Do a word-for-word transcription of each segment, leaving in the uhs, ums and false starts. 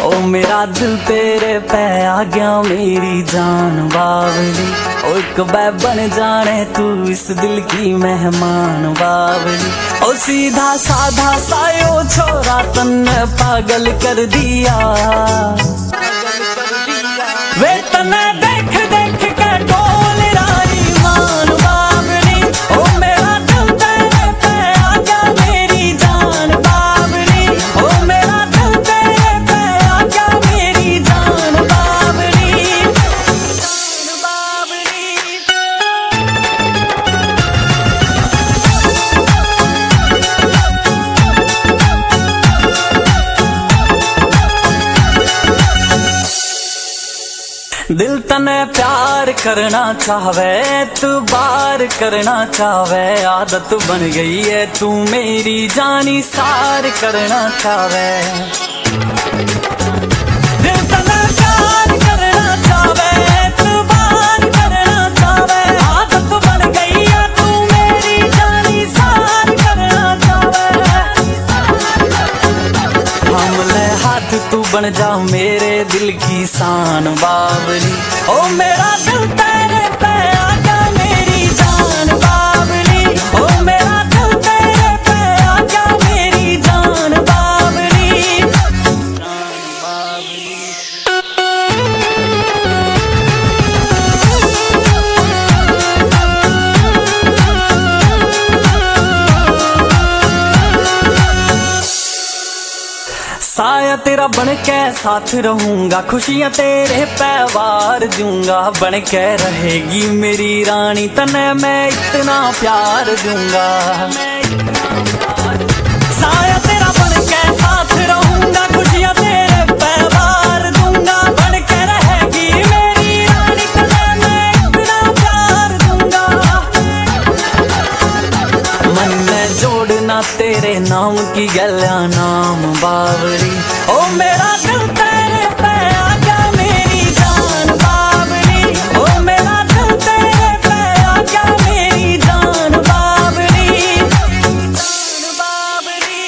ओ मेरा दिल तेरे पे आ गया मेरी जान बावली। ओ एक बै बन जाने तू इस दिल की मेहमान बावली। ओ सीधा साधा सायो छोरा तन्ने पागल कर दिया। वे तन्ने देख देख के डोल राई मान बावली। ओ मेरा दिल तेरे पे आ गया मेरी जान बावली। ओ मेरा दिल तेरे पे आ गया मेरी जान बावली, जान बावली। दिल तने प्यार करना चाहवे तू बार करना चाहवे। आदत बन गई है तू मेरी जानी सार करना चाहवे। दिल तने प्यार करना चाहवे तू बार करना चाहवे। आदत बन गई है तू मेरी जानी सार करना चाहवे। हम ले हाथ तू बन जा मेरे दिल की शान बावली। ओ मेरा दिल तेरे पे आ गया मेरी जान बावली। ओ मेरा दिल तेरे पे आ गया मेरी जान बावली, जान बावली। साया तेरा बन के साथ रहूंगा, खुशियां तेरे पैवार दूंगा। बन के रहेगी मेरी रानी तने मैं इतना प्यार दूंगा। साया तेरा बन के साथ रहूंगा, खुशियां तेरे पैवार दूंगा। बन के रहेगी मेरी रानी तने मैं इतना प्यार दूंगा। मन में जोड़ना तेरे नाम की गल्या नाम बावली। ओ मेरा दिल तेरे पे आ गया मेरी जान बावली। ओ मेरा दिल तेरे पे आ गया मेरी जान बावली, जान बावली।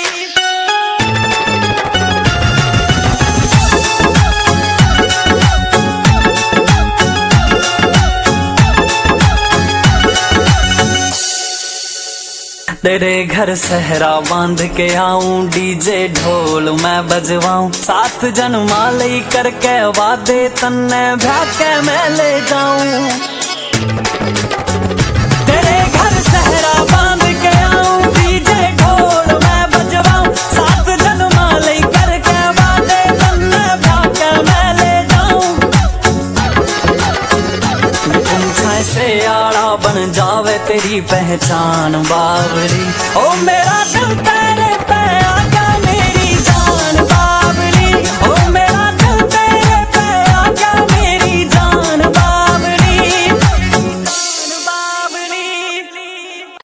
तेरे घर सहरा बांध के आऊं, डीजे ढोल मैं बजवाऊं। सात जन्मा लई करके वादे तन्ने ब्याह के मैं ले जाऊं। तेरे घर सहरा बांध के आऊं, डीजे ढोल मैं बजवाऊं। सात जन्मा लई करके वादे तन्ने ब्याह के मैं ले जाऊं। पूछा से आड़ा बन जावे तेरी पहचान बावली। ओ मेरा दिल